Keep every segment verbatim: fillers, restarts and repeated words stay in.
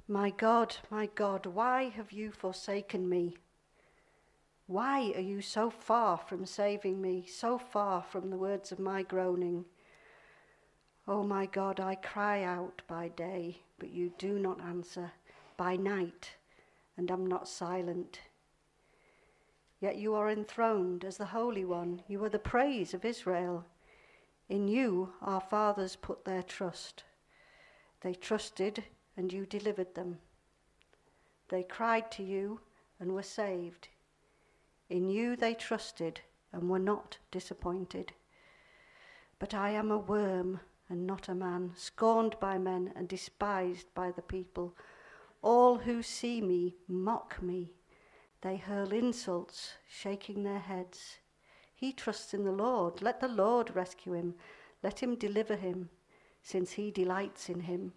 My God, my God, why have you forsaken me? Why are you so far from saving me, so far from the words of my groaning? Oh my God, I cry out by day, but you do not answer, by night, and am not silent. Yet you are enthroned as the Holy One. You are the praise of Israel. In you our fathers put their trust. They trusted, and you delivered them. They cried to you and were saved. In you they trusted and were not disappointed. But I am a worm and not a man, scorned by men and despised by the people. All who see me mock me. They hurl insults, shaking their heads. He trusts in the Lord. Let the Lord rescue him. Let him deliver him, since he delights in him.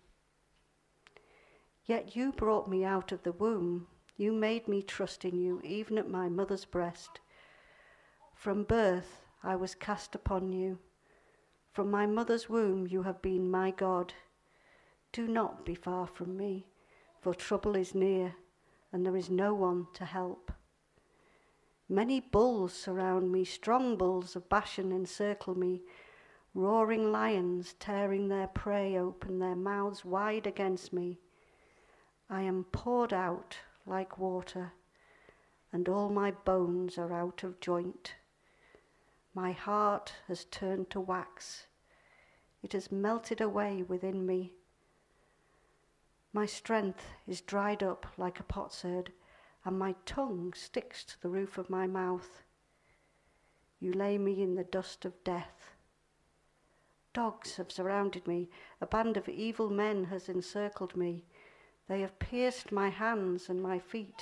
Yet you brought me out of the womb. You made me trust in you, even at my mother's breast. From birth I was cast upon you. From my mother's womb you have been my God. Do not be far from me, for trouble is near, and there is no one to help. Many bulls surround me, strong bulls of Bashan encircle me, roaring lions tearing their prey open, their mouths wide against me. I am poured out like water, and all my bones are out of joint. My heart has turned to wax. It has melted away within me. My strength is dried up like a potsherd, and my tongue sticks to the roof of my mouth. You lay me in the dust of death. Dogs have surrounded me. A band of evil men has encircled me. They have pierced my hands and my feet.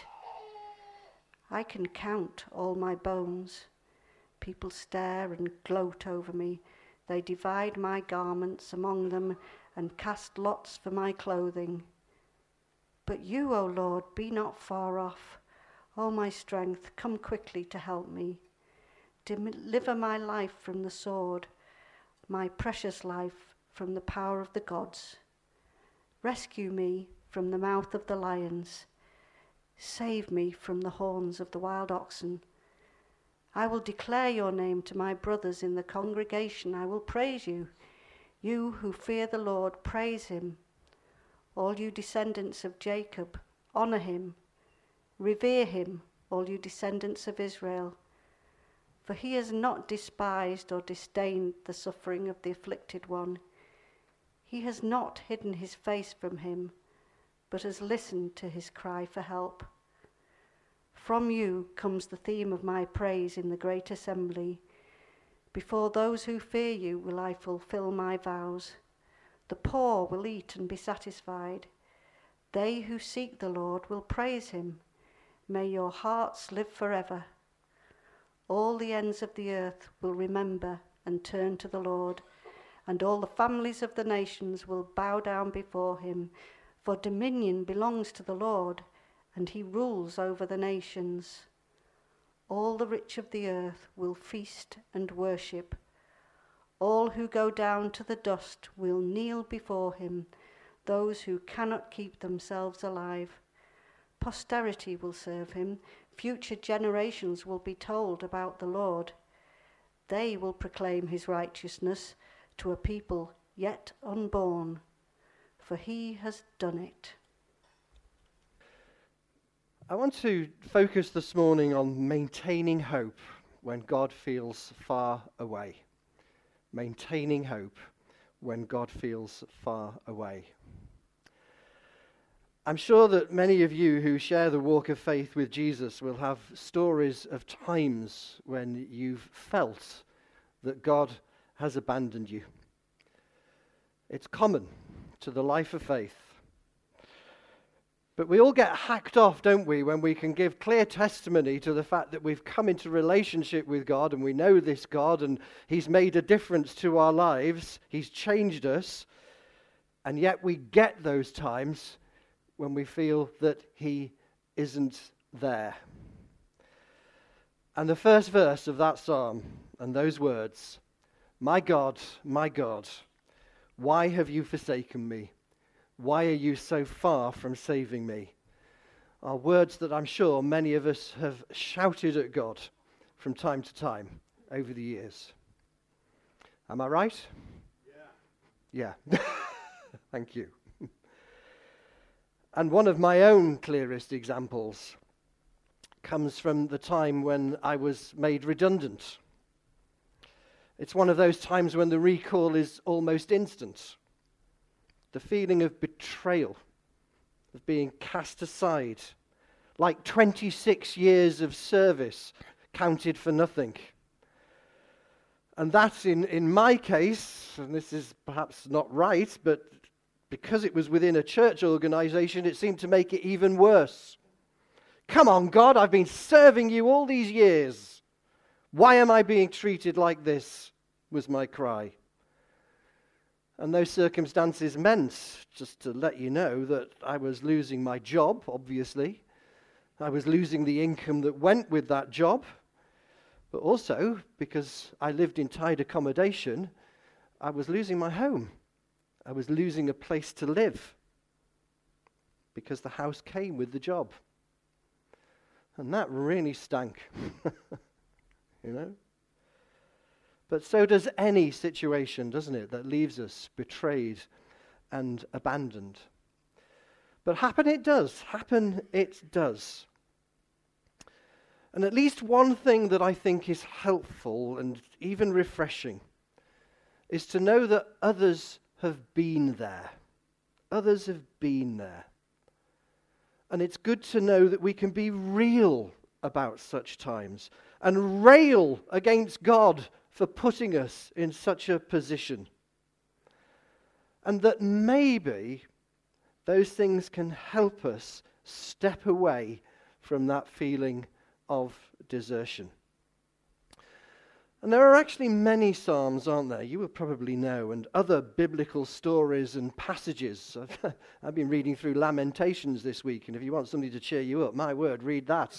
I can count all my bones. People stare and gloat over me. They divide my garments among them and cast lots for my clothing. But you, O Lord, be not far off. O my strength, come quickly to help me. Deliver my life from the sword, my precious life from the power of the gods. Rescue me from the mouth of the lions. Save me from the horns of the wild oxen. I will declare your name to my brothers in the congregation. I will praise you. You who fear the Lord, praise him. All you descendants of Jacob, honor him. Revere him, all you descendants of Israel. For he has not despised or disdained the suffering of the afflicted one. He has not hidden his face from him, but has listened to his cry for help. From you comes the theme of my praise in the great assembly. Before those who fear you will I fulfill my vows. The poor will eat and be satisfied. They who seek the Lord will praise him. May your hearts live forever. All the ends of the earth will remember and turn to the Lord, and all the families of the nations will bow down before him. For dominion belongs to the Lord, and he rules over the nations. All the rich of the earth will feast and worship. All who go down to the dust will kneel before him, those who cannot keep themselves alive. Posterity will serve him. Future generations will be told about the Lord. They will proclaim his righteousness to a people yet unborn, for he has done it. I want to focus this morning on maintaining hope when God feels far away. Maintaining hope when God feels far away. I'm sure that many of you who share the walk of faith with Jesus will have stories of times when you've felt that God has abandoned you. It's common to the life of faith. But we all get hacked off, don't we, when we can give clear testimony to the fact that we've come into relationship with God and we know this God and he's made a difference to our lives, he's changed us, and yet we get those times when we feel that he isn't there. And the first verse of that psalm and those words, "My God, my God, why have you forsaken me? Why are you so far from saving me? Are words that I'm sure many of us have shouted at God from time to time over the years. Am I right? Yeah. Yeah. Thank you. And one of my own clearest examples comes from the time when I was made redundant. It's one of those times when the recall is almost instant. The feeling of betrayal, of being cast aside, like twenty-six years of service counted for nothing. And that, in, in my case, and this is perhaps not right, but because it was within a church organization, it seemed to make it even worse. Come on, God, I've been serving you all these years. Why am I being treated like this? Was my cry. And those circumstances meant, just to let you know, that I was losing my job, obviously. I was losing the income that went with that job. But also, because I lived in tied accommodation, I was losing my home. I was losing a place to live. Because the house came with the job. And that really stank. You know? But so does any situation, doesn't it, that leaves us betrayed and abandoned. But happen it does. Happen it does. And at least one thing that I think is helpful and even refreshing is to know that others have been there. Others have been there. And it's good to know that we can be real about such times and rail against God for putting us in such a position. And that maybe those things can help us step away from that feeling of desertion. And there are actually many psalms, aren't there? You will probably know, and other biblical stories and passages. I've, I've been reading through Lamentations this week, and if you want somebody to cheer you up, my word, read that.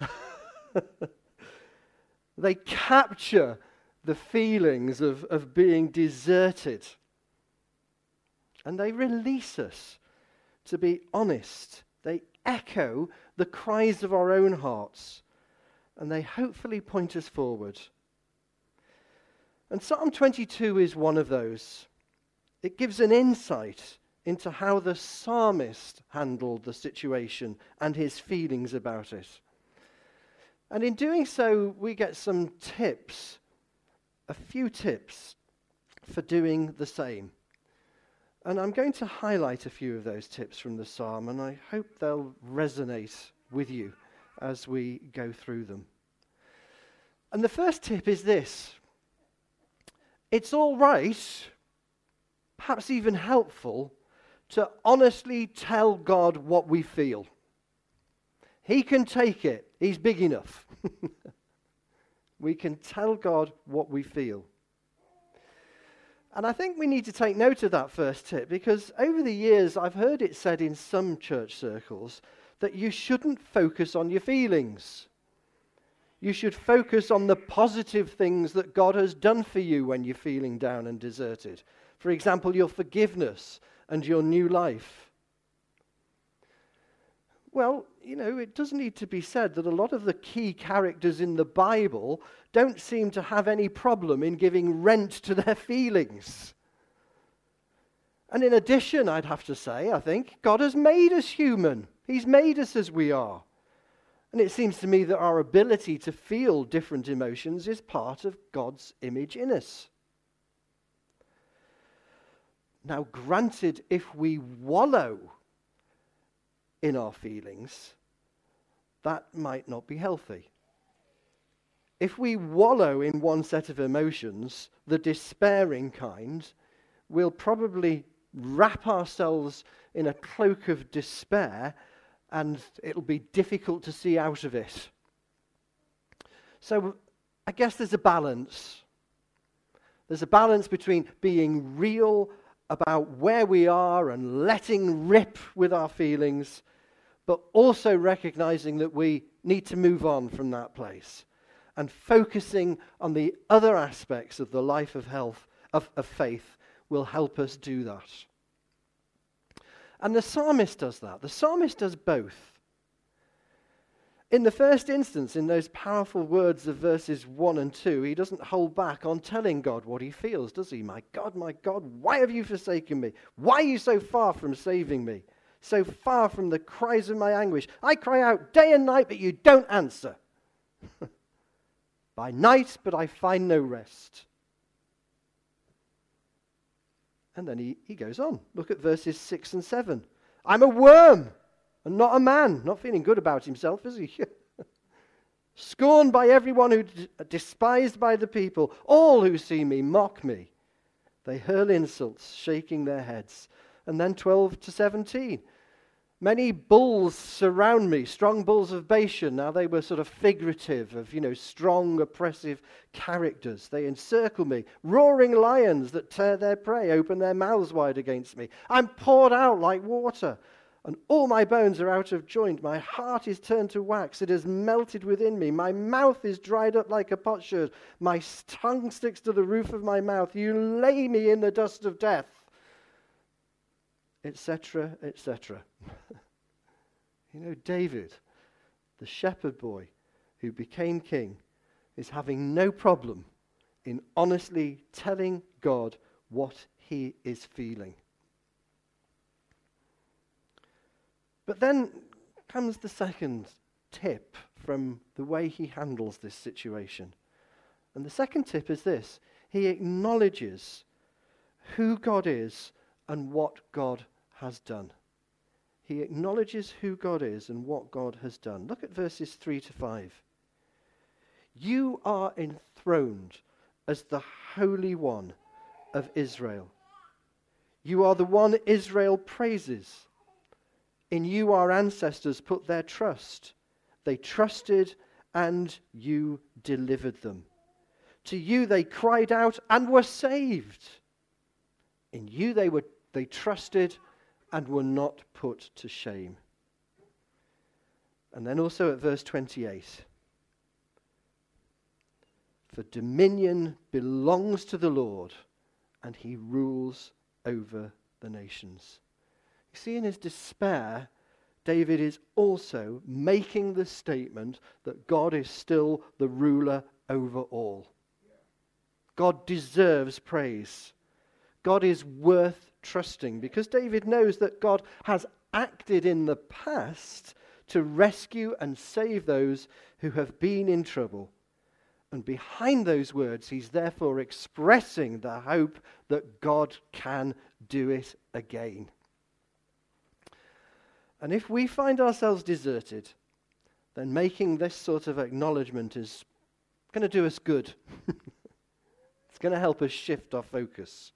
They capture the feelings of, of being deserted. And they release us to be honest. They echo the cries of our own hearts. And they hopefully point us forward. And Psalm twenty-two is one of those. It gives an insight into how the psalmist handled the situation and his feelings about it. And in doing so, we get some tips, a few tips for doing the same. And I'm going to highlight a few of those tips from the psalm, and I hope they'll resonate with you as we go through them. And the first tip is this. It's all right, perhaps even helpful, to honestly tell God what we feel. He can take it. He's big enough. We can tell God what we feel. And I think we need to take note of that first tip, because over the years I've heard it said in some church circles that you shouldn't focus on your feelings. You should focus on the positive things that God has done for you when you're feeling down and deserted. For example, your forgiveness and your new life. Well, you know, it does need to be said that a lot of the key characters in the Bible don't seem to have any problem in giving rent to their feelings. And in addition, I'd have to say, I think, God has made us human. He's made us as we are. And it seems to me that our ability to feel different emotions is part of God's image in us. Now, granted, if we wallow in our feelings, that might not be healthy. If we wallow in one set of emotions, the despairing kind, we'll probably wrap ourselves in a cloak of despair, and it'll be difficult to see out of it. So I guess there's a balance. There's a balance between being real about where we are and letting rip with our feelings, but also recognizing that we need to move on from that place and focusing on the other aspects of the life of health, of, of faith, will help us do that. And the psalmist does that. The psalmist does both. In the first instance, in those powerful words of verses one and two, he doesn't hold back on telling God what he feels, does he? My God, my God, why have you forsaken me? Why are you so far from saving me? So far from the cries of my anguish. I cry out day and night, but you don't answer. By night, but I find no rest. And then he, he goes on. Look at verses six and seven. I'm a worm and not a man. Not feeling good about himself, is he? Scorned by everyone, who d- despised by the people. All who see me mock me. They hurl insults, shaking their heads. And then twelve to seventeen. Many bulls surround me, strong bulls of Bashan. Now they were sort of figurative of, you know, strong, oppressive characters. They encircle me. Roaring lions that tear their prey, open their mouths wide against me. I'm poured out like water, and all my bones are out of joint. My heart is turned to wax. It has melted within me. My mouth is dried up like a potsherd. My tongue sticks to the roof of my mouth. You lay me in the dust of death. Etc, et cetera. You know, David, the shepherd boy who became king, is having no problem in honestly telling God what he is feeling. But then comes the second tip from the way he handles this situation. And the second tip is this: he acknowledges who God is and what God has done. He acknowledges who God is and what God has done. Look at verses three to five. You are enthroned as the Holy One of Israel. You are the one Israel praises. In you our ancestors put their trust. They trusted and you delivered them. To you they cried out and were saved. In you they were they trusted and were not put to shame. And then also at verse twenty-eight. For dominion belongs to the Lord, and he rules over the nations. You see, in his despair, David is also making the statement that God is still the ruler over all. God deserves praise. God is worth trusting, because David knows that God has acted in the past to rescue and save those who have been in trouble. And behind those words, he's therefore expressing the hope that God can do it again. And if we find ourselves deserted, then making this sort of acknowledgement is going to do us good. It's going to help us shift our focus.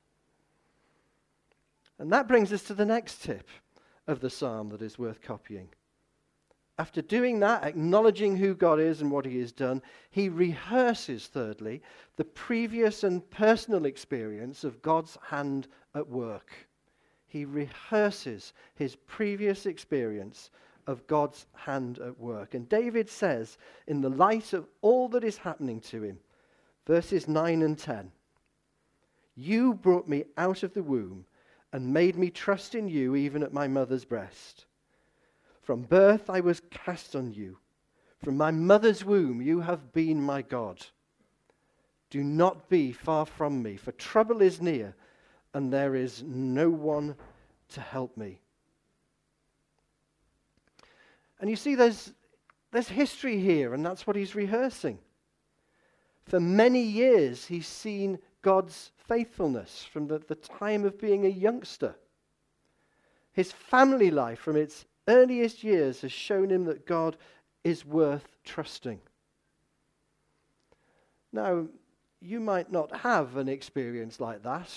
And that brings us to the next tip of the psalm that is worth copying. After doing that, acknowledging who God is and what he has done, he rehearses, thirdly, the previous and personal experience of God's hand at work. He rehearses his previous experience of God's hand at work. And David says, in the light of all that is happening to him, verses nine and ten, you brought me out of the womb and made me trust in you even at my mother's breast. From birth I was cast on you. From my mother's womb you have been my God. Do not be far from me, for trouble is near, and there is no one to help me. And you see, there's, there's history here, and that's what he's rehearsing. For many years he's seen God's faithfulness from the, the time of being a youngster. His family life from its earliest years has shown him that God is worth trusting. Now, you might not have an experience like that,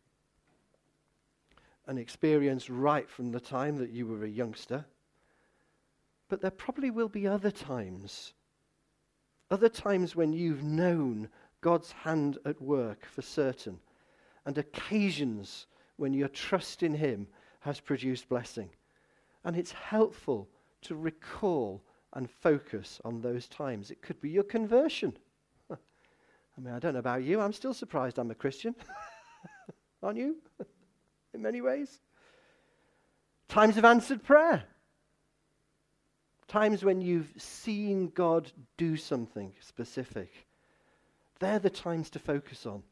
an experience right from the time that you were a youngster, but there probably will be other times, other times when you've known God's hand at work for certain, and occasions when your trust in him has produced blessing. And it's helpful to recall and focus on those times. It could be your conversion. I mean, I don't know about you, I'm still surprised I'm a Christian. Aren't you? In many ways. Times of answered prayer. Times when you've seen God do something specific. They're the times to focus on.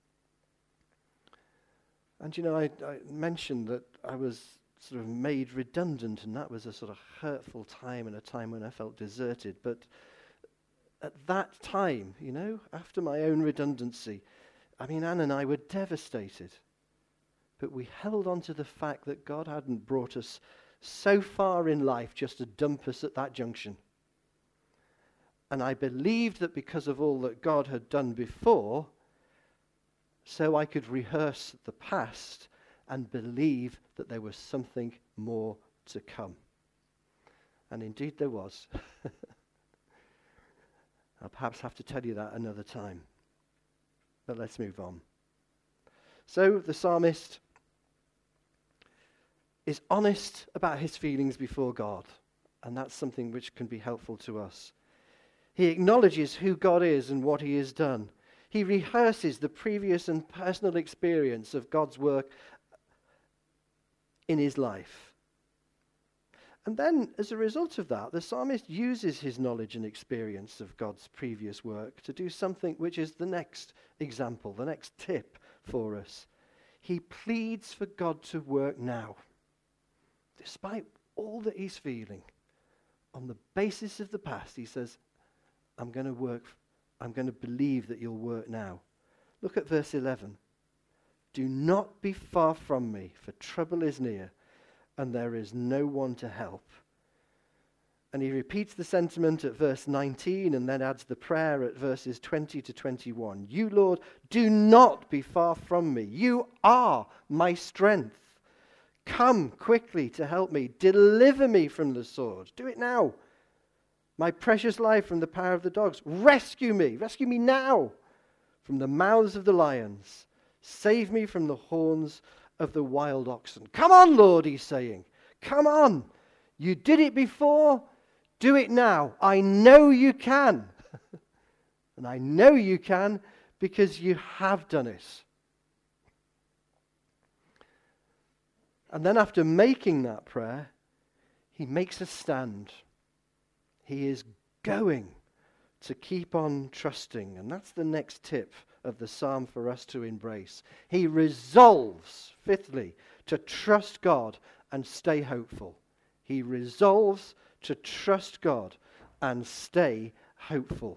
And you know, I, I mentioned that I was sort of made redundant, and that was a sort of hurtful time and a time when I felt deserted. But at that time, you know, after my own redundancy, I mean, Anne and I were devastated. But we held on to the fact that God hadn't brought us so far in life just to dump us at that junction. And I believed that because of all that God had done before, so I could rehearse the past and believe that there was something more to come. And indeed there was. I'll perhaps have to tell you that another time. But let's move on. So the psalmist is honest about his feelings before God, and that's something which can be helpful to us. He acknowledges who God is and what he has done. He rehearses the previous and personal experience of God's work in his life. And then, as a result of that, the psalmist uses his knowledge and experience of God's previous work to do something which is the next example, the next tip for us. He pleads for God to work now. Despite all that he's feeling, on the basis of the past, he says, I'm going to work, I'm going to believe that you'll work now. Look at verse eleven. Do not be far from me, for trouble is near, and there is no one to help. And he repeats the sentiment at verse nineteen and then adds the prayer at verses twenty to twenty-one. You, Lord, do not be far from me. You are my strength. Come quickly to help me. Deliver me from the sword. Do it now. My precious life from the power of the dogs. Rescue me. Rescue me now from the mouths of the lions. Save me from the horns of the wild oxen. Come on, Lord, he's saying. Come on. You did it before. Do it now. I know you can. And I know you can because you have done it. And then after making that prayer, he makes a stand. He is going to keep on trusting. And that's the next tip of the psalm for us to embrace. He resolves, fifthly, to trust God and stay hopeful. He resolves to trust God and stay hopeful.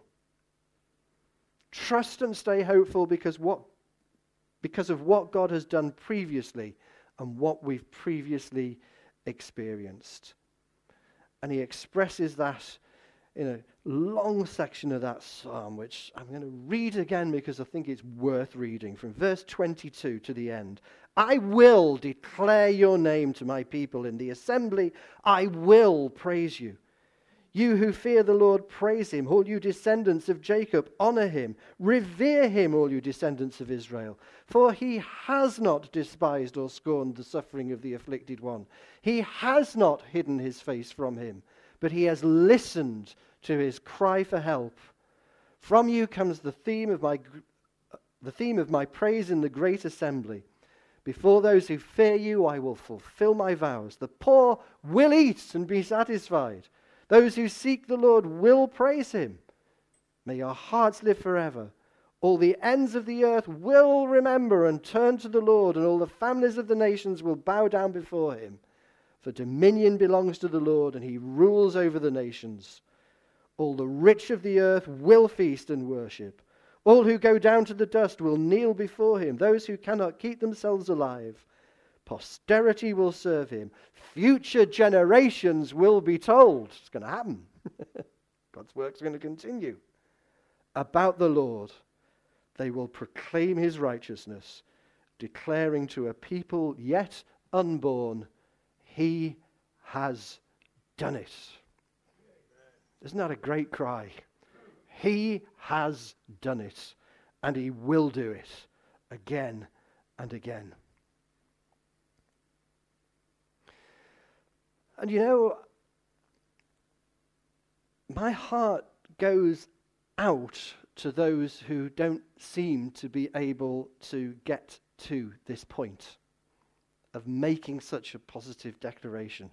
Trust and stay hopeful because what because of what God has done previously and what we've previously experienced. And he expresses that in a long section of that psalm, which I'm going to read again because I think it's worth reading, from verse twenty-two to the end. I will declare your name to my people in the assembly. I will praise you. You who fear the Lord, praise him. All you descendants of Jacob, honor him. Revere him, all you descendants of Israel. For he has not despised or scorned the suffering of the afflicted one. He has not hidden his face from him, but he has listened to his cry for help. From you comes the theme of my, the theme of my praise in the great assembly. Before those who fear you, I will fulfill my vows. The poor will eat and be satisfied. Those who seek the Lord will praise him. May your hearts live forever. All the ends of the earth will remember and turn to the Lord, and all the families of the nations will bow down before him. For dominion belongs to the Lord, and he rules over the nations. All the rich of the earth will feast and worship. All who go down to the dust will kneel before him. Those who cannot keep themselves alive. Posterity will serve him. Future generations will be told. It's going to happen. God's work's going to continue. About the Lord, they will proclaim his righteousness, declaring to a people yet unborn, he has done it. Isn't that a great cry? He has done it, and he will do it again and again. And you know, my heart goes out to those who don't seem to be able to get to this point of making such a positive declaration.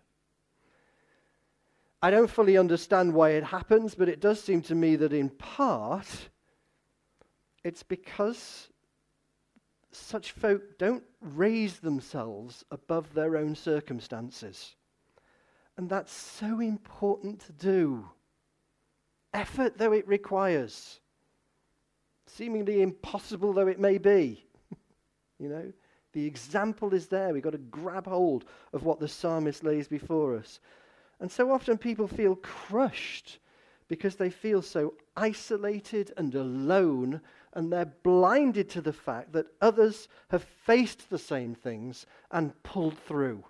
I don't fully understand why it happens, but it does seem to me that in part it's because such folk don't raise themselves above their own circumstances. And that's so important to do. Effort though it requires. Seemingly impossible though it may be. You know, the example is there. We've got to grab hold of what the psalmist lays before us. And so often people feel crushed because they feel so isolated and alone, and they're blinded to the fact that others have faced the same things and pulled through.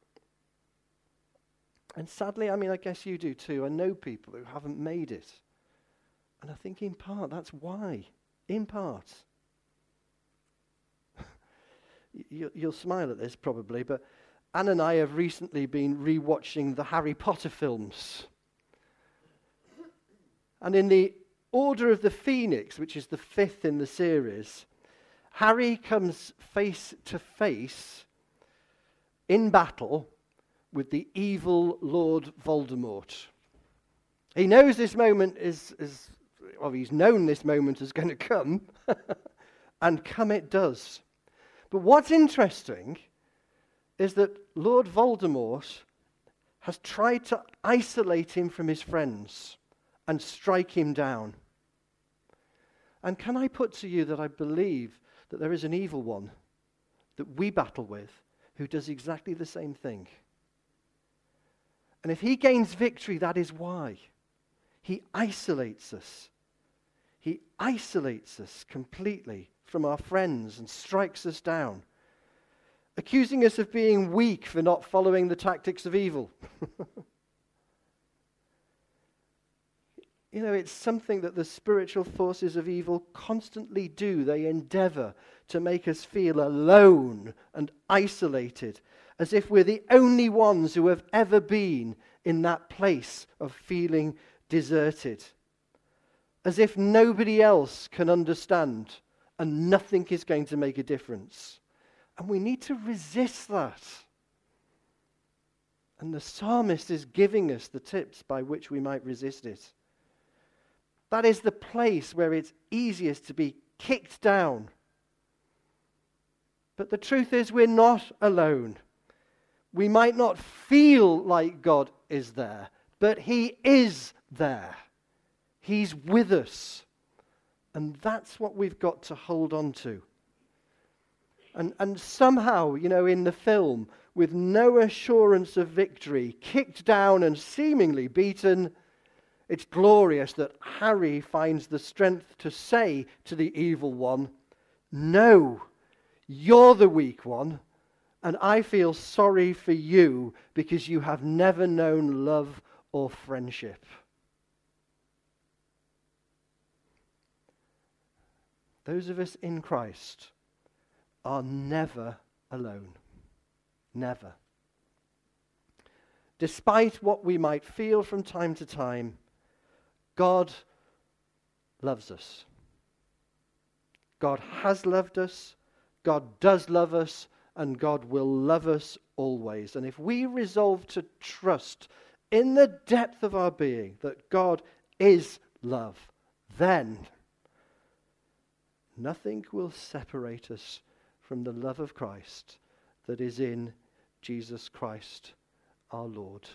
And sadly, I mean, I guess you do too. I know people who haven't made it. And I think in part that's why. In part. you, you'll smile at this probably, but Anne and I have recently been rewatching the Harry Potter films. And in the Order of the Phoenix, which is the fifth in the series, Harry comes face to face in battle with the evil Lord Voldemort. He knows this moment is, is well, he's known this moment is going to come, and come it does. But what's interesting is that Lord Voldemort has tried to isolate him from his friends and strike him down. And can I put to you that I believe that there is an evil one that we battle with who does exactly the same thing. And if he gains victory, that is why. He isolates us. He isolates us completely from our friends and strikes us down, accusing us of being weak for not following the tactics of evil. You know, it's something that the spiritual forces of evil constantly do. They endeavor to make us feel alone and isolated, as if we're the only ones who have ever been in that place of feeling deserted. As if nobody else can understand and nothing is going to make a difference. And we need to resist that. And the psalmist is giving us the tips by which we might resist it. That is the place where it's easiest to be kicked down. But the truth is, we're not alone. We might not feel like God is there, but He is there. He's with us. And that's what we've got to hold on to. And, and somehow, you know, in the film, with no assurance of victory, kicked down and seemingly beaten, it's glorious that Harry finds the strength to say to the evil one, "No, you're the weak one, and I feel sorry for you because you have never known love or friendship." Those of us in Christ are never alone. Never. Despite what we might feel from time to time, God loves us. God has loved us, God does love us, and God will love us always. And if we resolve to trust in the depth of our being that God is love, then nothing will separate us from the love of Christ that is in Jesus Christ our Lord.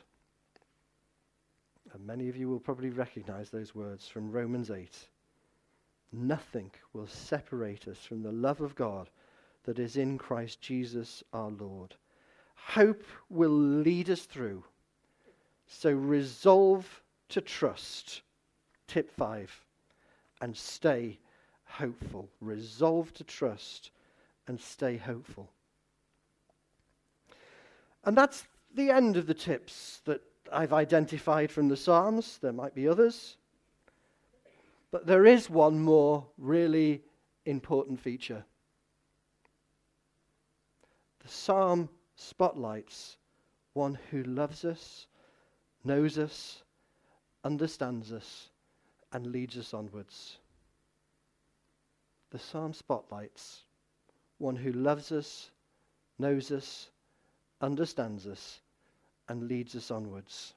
And many of you will probably recognize those words from Romans eight. Nothing will separate us from the love of God that is in Christ Jesus our Lord. Hope will lead us through. So resolve to trust. Tip five. And stay hopeful. Resolve to trust and stay hopeful. And that's the end of the tips that I've identified from the Psalms. There might be others. But there is one more really important feature. The Psalm spotlights one who loves us, knows us, understands us, and leads us onwards. The Psalm spotlights one who loves us, knows us, understands us, and leads us onwards.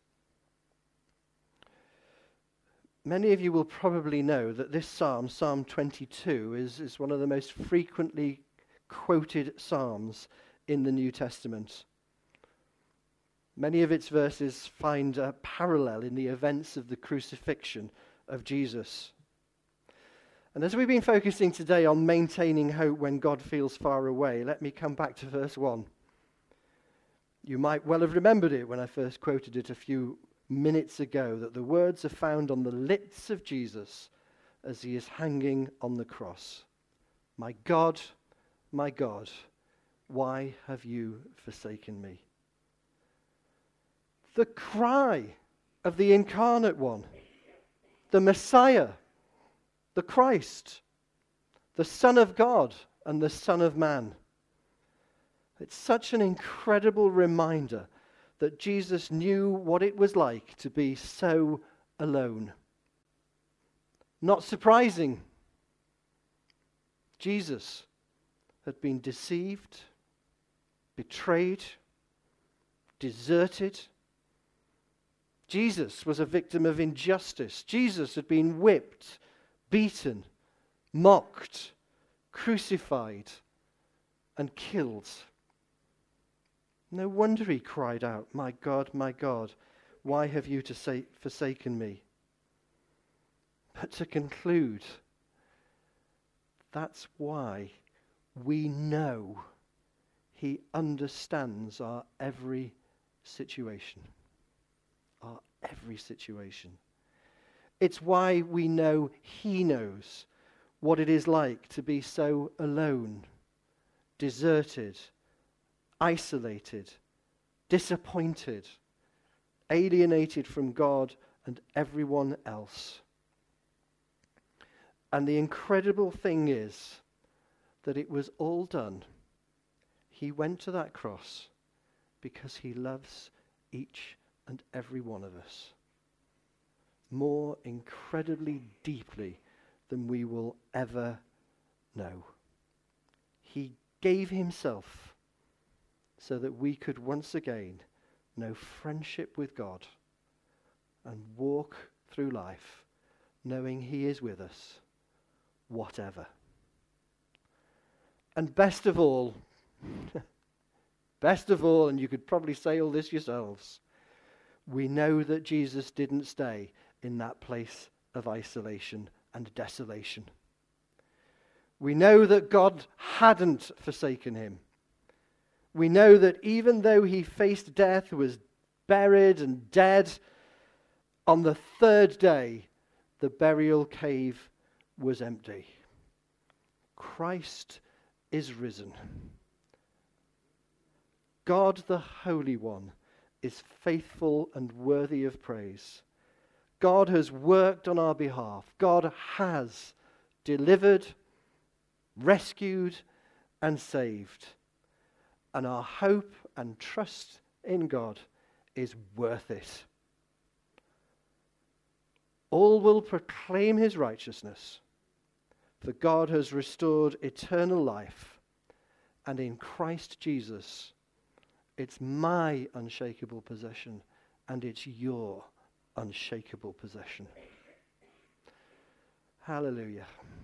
Many of you will probably know that this psalm, Psalm twenty-two, is, is one of the most frequently quoted psalms in the New Testament. Many of its verses find a parallel in the events of the crucifixion of Jesus. And as we've been focusing today on maintaining hope when God feels far away, let me come back to verse one. You might well have remembered it when I first quoted it a few minutes ago, that the words are found on the lips of Jesus as he is hanging on the cross. My God, my God, why have you forsaken me? The cry of the incarnate one, the Messiah, the Christ, the Son of God and the Son of Man. It's such an incredible reminder that Jesus knew what it was like to be so alone. Not surprising. Jesus had been deceived, betrayed, deserted. Jesus was a victim of injustice. Jesus had been whipped, beaten, mocked, crucified, and killed. No wonder he cried out, my God, my God, why have you to say, forsaken me? But to conclude, that's why we know he understands our every situation. Our every situation. It's why we know he knows what it is like to be so alone, deserted, isolated, disappointed, alienated from God and everyone else. And the incredible thing is that it was all done. He went to that cross because he loves each and every one of us more incredibly deeply than we will ever know. He gave himself so that we could once again know friendship with God and walk through life knowing he is with us, whatever. And best of all, best of all, and you could probably say all this yourselves, we know that Jesus didn't stay in that place of isolation and desolation. We know that God hadn't forsaken him. We know that even though he faced death, was buried and dead, on the third day, the burial cave was empty. Christ is risen. God the Holy One is faithful and worthy of praise. God has worked on our behalf. God has delivered, rescued, and saved. And our hope and trust in God is worth it. All will proclaim his righteousness, for God has restored eternal life, and in Christ Jesus, it's my unshakable possession, and it's your unshakable possession. Hallelujah.